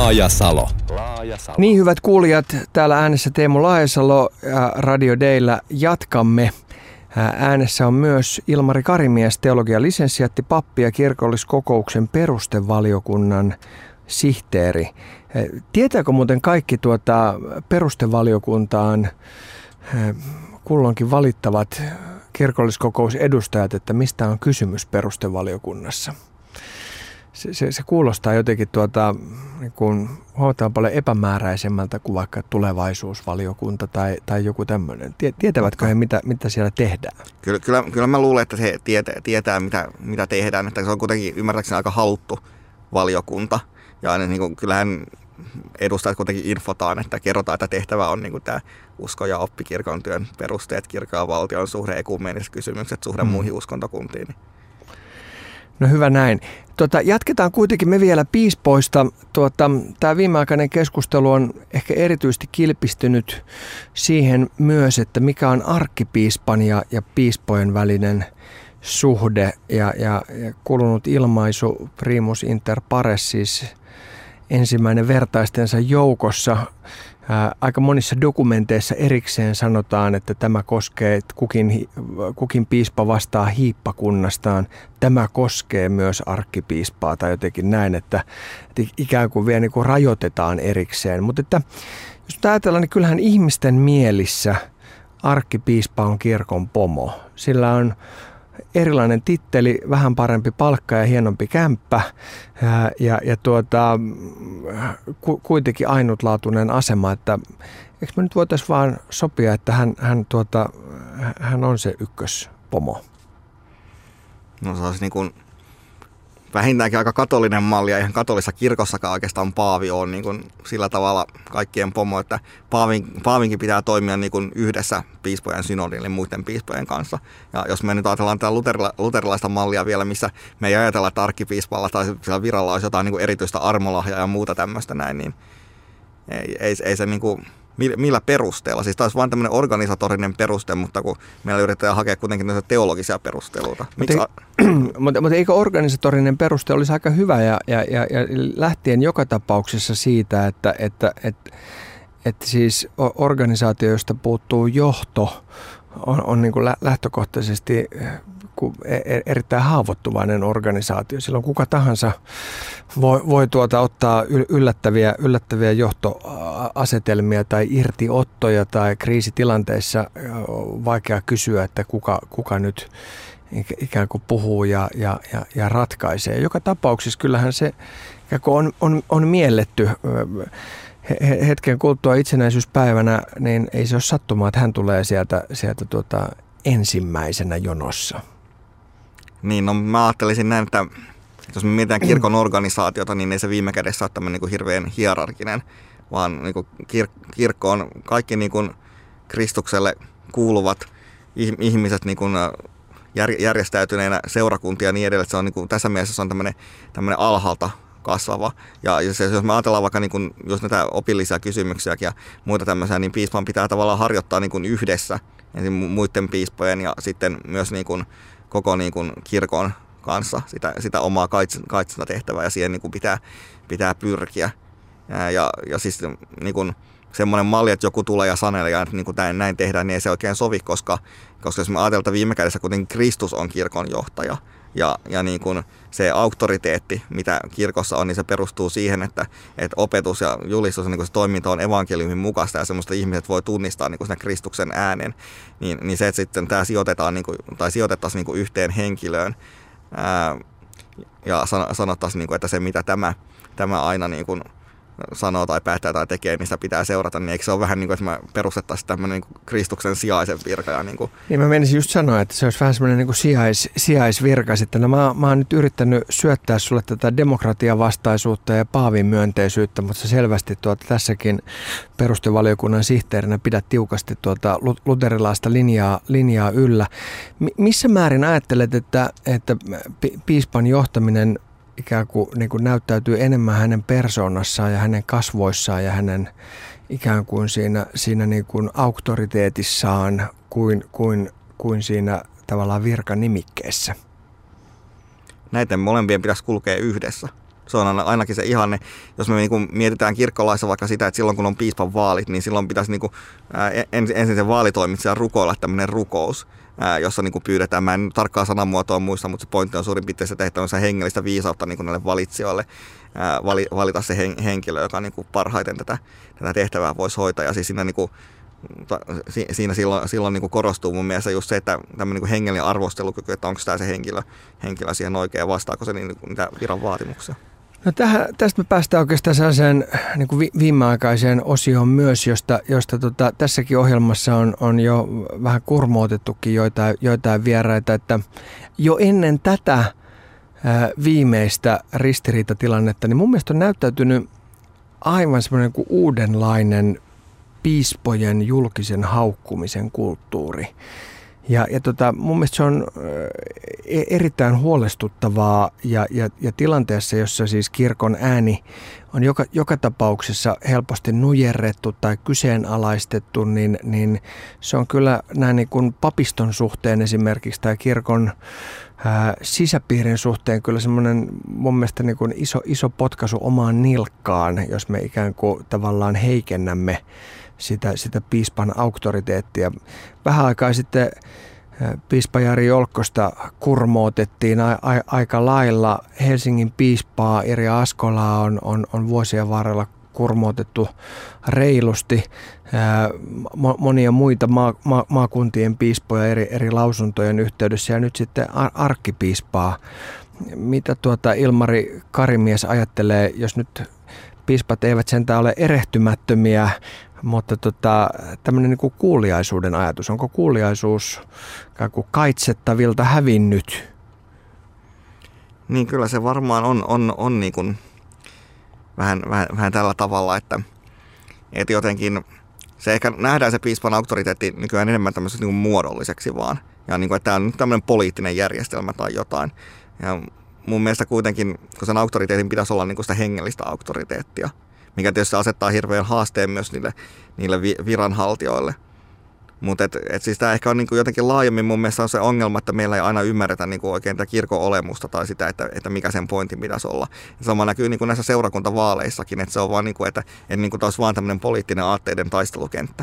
Laajasalo. Niin, hyvät kuulijat, täällä äänessä Teemu Laajasalo ja Radio Dayllä jatkamme. Äänessä on myös Ilmari Karimies, teologian lisensiaatti, pappi ja kirkolliskokouksen perustevaliokunnan sihteeri. Tietääkö muuten kaikki perustevaliokuntaan kulloinkin valittavat kirkolliskokousedustajat, että mistä on kysymys perustevaliokunnassa? Se kuulostaa jotenkin niin kuin huomattavan paljon epämääräisemmältä kuin vaikka tulevaisuusvaliokunta tai joku tämmöinen. Tietävätkö he, mitä siellä tehdään? Kyllä mä luulen, että he tietää mitä tehdään. Että se on kuitenkin ymmärtääkseni aika haluttu valiokunta. Ja niin kuin, kyllähän edustajat kuitenkin infotaan, että kerrotaan, että tehtävä on niin kuin tämä usko- ja oppikirkon työn perusteet, kirkon ja valtion suhde, ekumeeniset kysymykset, suhde muihin uskontokuntiin. No hyvä näin. Jatketaan kuitenkin me vielä piispoista. Tämä viimeaikainen keskustelu on ehkä erityisesti kilpistynyt siihen myös, että mikä on arkkipiispan ja piispojen välinen suhde. Ja kulunut ilmaisu primus inter pares, siis ensimmäinen vertaistensa joukossa. Aika monissa dokumenteissa erikseen sanotaan, että tämä koskee, että kukin piispa vastaa hiippakunnastaan. Tämä koskee myös arkkipiispaa tai jotenkin näin, että ikään kuin vielä niin kuin rajoitetaan erikseen. Mutta että, jos ajatellaan, niin kyllähän ihmisten mielissä arkkipiispa on kirkon pomo. Sillä on erilainen titteli, vähän parempi palkka ja hienompi kämppä kuitenkin ainutlaatuinen asema, että eikö me nyt voitaisiin vaan sopia, että hän on se ykköspomo? No se olisi niin kuin vähintäänkin aika katolinen malli, ja ihan katolisessa kirkossakaan oikeastaan paavi on niin kuin sillä tavalla kaikkien pomo, että paavinkin pitää toimia niin kuin yhdessä piispojen synodin eli muiden piispojen kanssa. Ja jos me nyt ajatellaan tätä luterilaista mallia vielä, missä me ei ajatella, että arkkipiispalla tai sillä viralla olisi jotain niin kuin erityistä armolahjaa ja muuta tämmöistä näin, niin ei se niin kuin millä perusteella? Siis taisi vain tämmöinen organisatorinen peruste, mutta kun meillä yritetään hakea kuitenkin näitä teologisia perusteluita. Mutta eikö organisatorinen peruste olisi aika hyvä ja lähtien joka tapauksessa siitä, että siis organisaatio, josta puuttuu johto, on niin kuin lähtökohtaisesti erittäin haavoittuvainen organisaatio. Silloin kuka tahansa voi ottaa yllättäviä johtoasetelmia tai irtiottoja tai kriisitilanteissa vaikea kysyä, että kuka nyt ikään kuin puhuu ja ratkaisee. Joka tapauksessa kyllähän se on mielletty hetken kuluttua itsenäisyyspäivänä, niin ei se ole sattumaa, että hän tulee sieltä ensimmäisenä jonossa. Niin, no mä ajattelisin näin, että jos me mietitään kirkon organisaatiota, niin ei se viime kädessä ole tämmöinen niin kuin hirveän hierarkinen, vaan niin kuin kirkko on kaikki niin kuin Kristukselle kuuluvat ihmiset niin kuin järjestäytyneenä seurakuntia ja niin edelleen. Se on niin kuin, tässä mielessä se on tämmöinen alhaalta kasvava. Ja jos me ajatellaan vaikka niin kuin, jos näitä opillisia kysymyksiä ja muita tämmöisiä, niin piispan pitää tavallaan harjoittaa niin kuin yhdessä muiden piispojen ja sitten myös niin kuin koko niin kuin kirkon kanssa sitä omaa kaitsentatehtävää ja siihen niin kuin pitää pyrkiä. Ja siis niin kuin semmoinen malli, että joku tulee ja sanelee ja niin kuin näin tehdään, niin ei se oikein sovi, koska jos me ajatellaan, että viime kädessä kuitenkin Kristus on kirkon johtaja. Ja niin kuin se auktoriteetti, mitä kirkossa on, niin se perustuu siihen, että opetus ja julistus ja niin kuin se toiminta on evankeliumin mukaista ja semmoista ihmiset voi tunnistaa niin kuin sen Kristuksen äänen. Niin se, että sitten tämä sijoitetaan niin kuin, tai sijoitettaisiin niin kuin yhteen henkilöön ja sanottaisiin, niin kuin, että se mitä tämä aina niin kuin sanoo tai päättää tai tekee, niin sitä pitää seurata, niin eikö se ole vähän niin kuin, että me perustettaisiin tämmöinen niin Kristuksen sijaisen virka? Ja niin mä menisin just sanoa, että se olisi vähän semmoinen niin sijaisvirka. Sitten mä oon nyt yrittänyt syöttää sulle tätä demokratiavastaisuutta ja paavin myönteisyyttä, mutta se selvästi tässäkin perustevaliokunnan sihteerinä pidät tiukasti luterilaista linjaa yllä. Missä määrin ajattelet, että piispan johtaminen ikään kuin näyttäytyy enemmän hänen persoonassaan ja hänen kasvoissaan ja hänen ikään kuin siinä niin kuin auktoriteetissaan kuin siinä tavallaan virkanimikkeessä? Näiden molempien pitäisi kulkea yhdessä. Se on ainakin se ihanne. Jos me niin kuin mietitään kirkkolaissa vaikka sitä, että silloin kun on piispan vaalit, niin silloin pitäisi niin kuin, ensin sen vaalitoimitsijan rukoilla tämmöinen rukous, jossa niin kuin pyydetään, mä en tarkkaa sanamuotoa muista, mutta se pointti on suurin piirtein se tehtävänsä hengellistä viisautta niin kuin näille valitsijoille valita se henkilö, joka niin kuin parhaiten tätä tehtävää voisi hoitaa. Ja siis siinä, niin kuin, siinä silloin niin kuin korostuu mun mielestä just se, että tämmöinen niin kuin hengellinen arvostelukyky, että onko tämä se henkilö siihen oikein, vastaako se niitä viran vaatimuksia. No tästä me päästään oikeastaan sellaiseen niin kuin viimeaikaiseen osioon myös, josta tässäkin ohjelmassa on jo vähän kurmootettukin joitain vieraita, että jo ennen tätä viimeistä ristiriitatilannetta, niin mun mielestä on näyttäytynyt aivan semmoinen kuin uudenlainen piispojen julkisen haukkumisen kulttuuri. Ja mun mielestä se on erittäin huolestuttavaa ja tilanteessa, jossa siis kirkon ääni on joka tapauksessa helposti nujerrettu tai kyseenalaistettu, niin se on kyllä näin niin kuin papiston suhteen esimerkiksi tai kirkon sisäpiirin suhteen kyllä semmoinen mun mielestä niin kuin iso potkaisu omaan nilkkaan, jos me ikään kuin tavallaan heikennämme sitä piispan auktoriteettia. Vähän aikaa sitten piispa Jari Jolkkosta kurmootettiin aika lailla. Helsingin piispaa Irja Askolaa on vuosien varrella kurmootettu reilusti. Monia muita maakuntien piispoja eri lausuntojen yhteydessä ja nyt sitten arkkipiispaa. Mitä Ilmari Karimies ajattelee, jos nyt piispat eivät sentään ole erehtymättömiä, mutta tämmöinen niin kuin kuuliaisuuden ajatus, onko kuuliaisuus kaitsettavilta hävinnyt? Niin kyllä se varmaan on niin kuin vähän tällä tavalla, että jotenkin se ehkä nähdään se piispan auktoriteetti nykyään enemmän tämmöiseksi niin kuin muodolliseksi vaan. Ja niin kuin, että tämä on nyt tämmöinen poliittinen järjestelmä tai jotain. Ja mun mielestä kuitenkin, kun sen auktoriteetin pitäisi olla niin kuin sitä hengellistä auktoriteettia, mikä tietysti asettaa hirveän haasteen myös niille viranhaltijoille. Mutta siis tämä ehkä on niinku jotenkin laajemmin mun mielestä on se ongelma, että meillä ei aina ymmärretä niinku oikein tätä kirkon olemusta tai sitä, että mikä sen pointin pitäisi olla. Sama näkyy niinku näissä seurakuntavaaleissakin, että se on vaan niinku, että tämä olisi vaan tämmöinen poliittinen aatteiden taistelukenttä.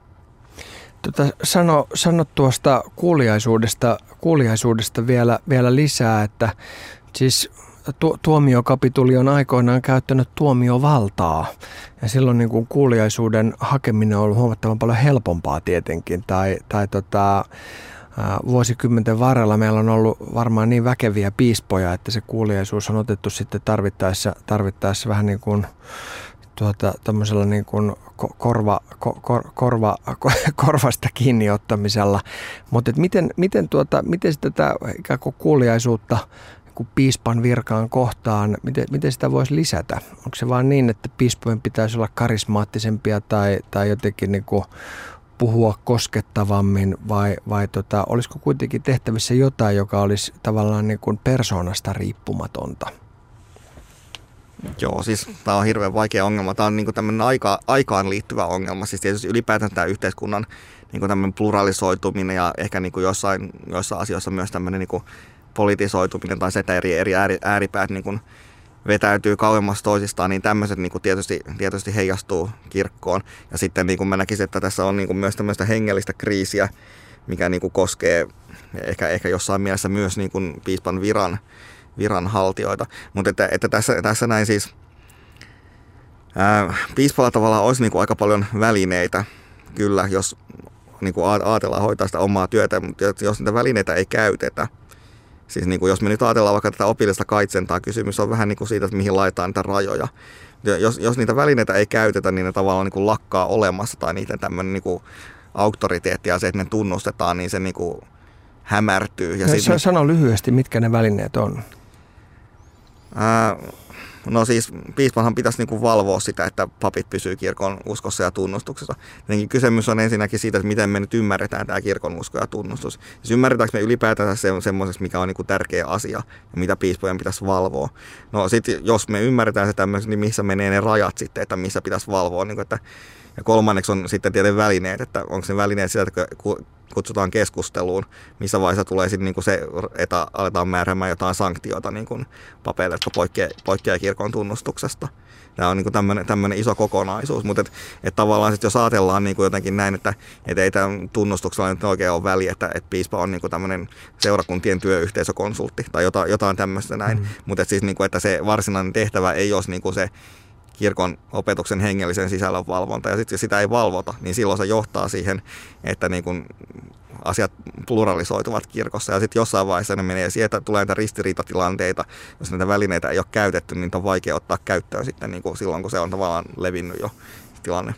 Sano tuosta kuuliaisuudesta vielä lisää, että siis tuomiokapituli on aikoinaan käyttänyt tuomiovaltaa ja silloin niin kuin kuuliaisuuden hakeminen on ollut huomattavan paljon helpompaa tietenkin. Vuosikymmenten varrella meillä on ollut varmaan niin väkeviä piispoja, että se kuuliaisuus on otettu sitten tarvittaessa vähän niin kuin tämmöisellä niin kuin korvasta kiinni ottamisella. Mutta miten tätä ikään kuin kuuliaisuutta piispan virkaan kohtaan, miten sitä voisi lisätä? Onko se vaan niin, että piispojen pitäisi olla karismaattisempia tai jotenkin niin kuin puhua koskettavammin vai olisiko kuitenkin tehtävissä jotain, joka olisi tavallaan niin kuin persoonasta riippumatonta? Joo, siis tämä on hirveän vaikea ongelma. Tämä on niin kuin tämmöinen aikaan liittyvä ongelma. Siis tietysti ylipäätään tämä yhteiskunnan niin kuin tämmöinen pluralisoituminen ja ehkä niin kuin jossain asioissa myös tämmöinen niin kuin politisoituminen tai se, että eri ääripäät niin kuin vetäytyy kauemmas toisistaan, niin tämmöiset niin kuin tietysti heijastuu kirkkoon. Ja sitten niin kuin mä näkisin, että tässä on niin kuin myös tämmöistä hengellistä kriisiä, mikä niin kuin koskee ehkä jossain mielessä myös niin kuin piispan viranhaltijoita. Mutta että tässä näin siis piispalla tavallaan olisi niin kuin aika paljon välineitä, kyllä, jos niin kuin ajatellaan hoitaa sitä omaa työtä, mutta jos niitä välineitä ei käytetä, siis niin kuin jos me nyt ajatellaan vaikka tätä opillista kaitsentaa, kysymys on vähän niin kuin siitä, että mihin laitetaan niitä rajoja. Jos niitä välineitä ei käytetä, niin ne tavallaan niin kuin lakkaa olemassa tai niiden tämmöinen niin kuin auktoriteetti ja se, että ne tunnustetaan, niin se niin kuin hämärtyy. Ja sano lyhyesti, mitkä ne välineet on. No siis piispanhan pitäisi niin kuin valvoa sitä, että papit pysyy kirkon uskossa ja tunnustuksessa. Jotenkin kysymys on ensinnäkin siitä, että miten me nyt ymmärretään tämä kirkon usko ja tunnustus. Siis ymmärretäänkö me ylipäätään semmoiseksi, mikä on niin kuin tärkeä asia ja mitä piispojen pitäisi valvoa. No sitten jos me ymmärretään se tämmöiseksi, niin missä menee ne rajat sitten, että missä pitäisi valvoa. Niin kuin, että Ja kolmanneksi on sitten tietenkin välineet, että onko se välineet sitä, että kutsutaan keskusteluun, missä vaiheessa tulee sitten niin kuin se, että aletaan määräämään jotain sanktiota niin kuin papeille, jotka poikkeaa kirkon tunnustuksesta. Tämä on niin tämmöinen iso kokonaisuus, mutta et tavallaan sit jos ajatellaan niin kuin jotenkin näin, että ei tämän tunnustuksella nyt oikein ole väliä, että piispa on niin kuin tämmöinen seurakuntien työyhteisökonsultti tai jotain tämmöistä näin, mutta siis niin kuin, että se varsinainen tehtävä ei ole niin kuin se kirkon opetuksen hengellisen sisällön valvonta, ja sitten jos sitä ei valvota, niin silloin se johtaa siihen, että niin kun asiat pluralisoituvat kirkossa, ja sitten jossain vaiheessa ne menee siihen, että tulee näitä ristiriitatilanteita, jos näitä välineitä ei ole käytetty, niin on vaikea ottaa käyttöön sitten niin kuin silloin, kun se on tavallaan levinnyt jo tilanne.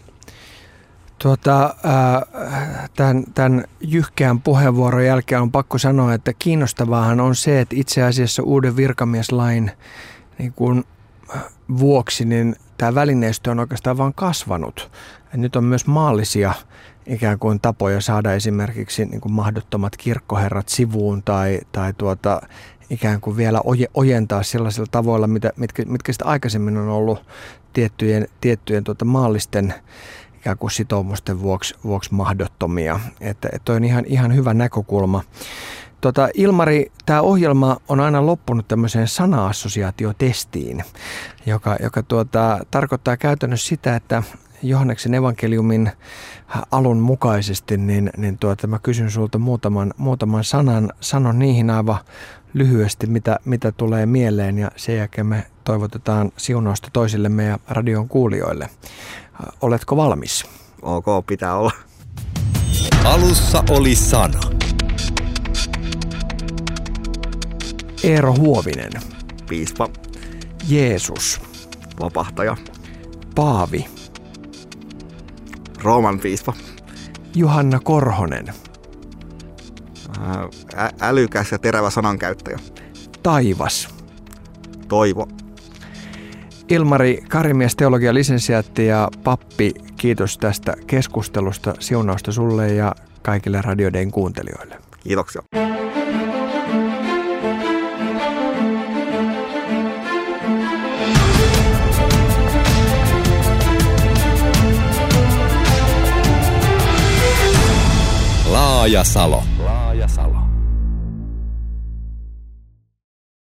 Tämän jyhkeän puheenvuoron jälkeen on pakko sanoa, että kiinnostavaahan on se, että itse asiassa uuden virkamieslain niin kuin vuoksi niin tämä välineistö on oikeastaan vaan kasvanut. Ja nyt on myös maallisia ikään kuin tapoja saada esimerkiksi niin kuin mahdottomat kirkkoherrat sivuun tai ikään kuin vielä ojentaa sellaisilla tavoilla, mitkä sitten aikaisemmin on ollut tiettyjen maallisten ikään kuin sitoumusten vuoksi mahdottomia. Että toi on ihan hyvä näkökulma. Ilmari, tämä ohjelma on aina loppunut tämmöiseen sana-assosiaatiotestiin, joka tarkoittaa käytännössä sitä, että Johanneksen evankeliumin alun mukaisesti, niin mä kysyn sulta muutaman sanan, sanon niihin aivan lyhyesti, mitä tulee mieleen, ja sen jälkeen me toivotetaan siunausta toisillemme ja radion kuulijoille. Oletko valmis? Ok, pitää olla. Alussa oli sana. Eero Huovinen. Piispa. Jeesus. Vapahtaja. Paavi. Rooman piispa. Johanna Korhonen. Älykäs ja terävä sanankäyttäjä. Taivas. Toivo. Ilmari Karimies, teologian lisensiaatti ja pappi, kiitos tästä keskustelusta. Siunausta sulle ja kaikille Radio Dayn kuuntelijoille. Kiitoksia. Laajasalo.